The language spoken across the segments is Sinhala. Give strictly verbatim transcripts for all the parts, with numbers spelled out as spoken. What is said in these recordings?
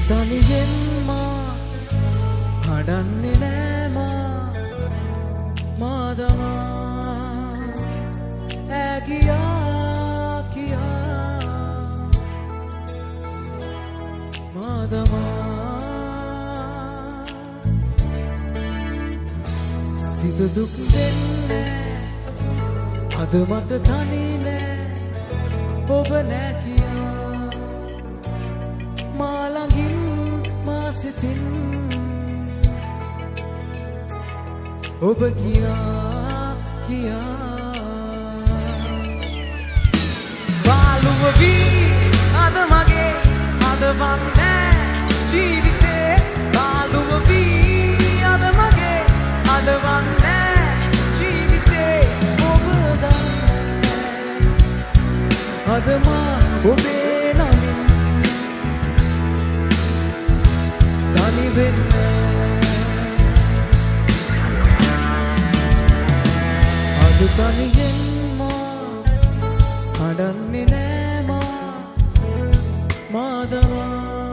තනියෙන් මා හඩන්නේ නෑ මා මාදමා ඈ කියා කියා මාදමා සිත දුක් දෙන්නේ අද මට තනි නෑ ඔබ නෑ කියා මා ළඟින් මා සිතින් ඔබ කියා කියා බාලුව වී අද මගේ හදවන්නේ ජීවිතේ බාලුව වී අද මගේ හදවන්නේ ජීවිතේ ඔබ දන්නේ අද මා ඔබේ නමින් තනි වෙන්නේ අද තනියෙන් මා හඩන්නේ නෑ මා මාදමා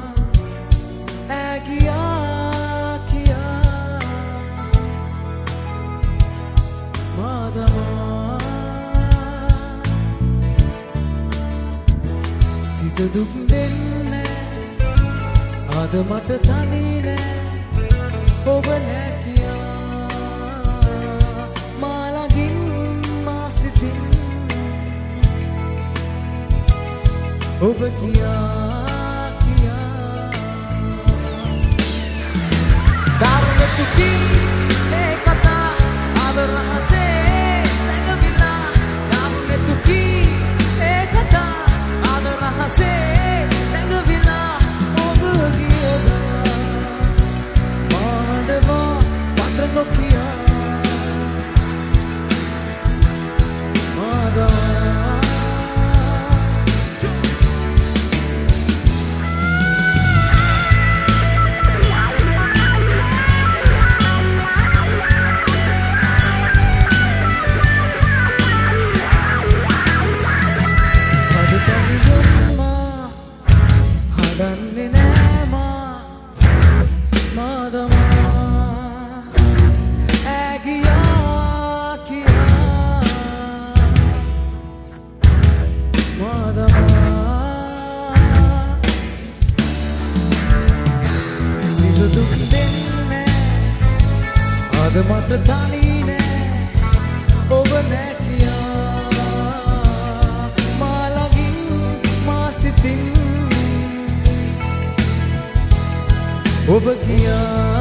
ඈ කියා කියා මාදමා සිත දුක් දෙන්නේ අද මට තනි නෑ ඔබ නෑ කියා මා ළඟින් මා සිතින් ඔබ කියා කියා දරුවෙකු කී ඒ කතා අද රහසේ සැඟවිලා දරුවෙකු කී ඒ කතා අද රහසේ සැඟවිලා ඔබ ගියදා මාඩවා පත නොකියා මාදා හදන්නේ නෑ මා මාදමා ඈ කියා කියා මාදමා සිත දුක් දෙන්නේ අද මට තනි නෑ ඔබ නෑ කියා මා ළඟින් මා සිතින් ඔබ කියා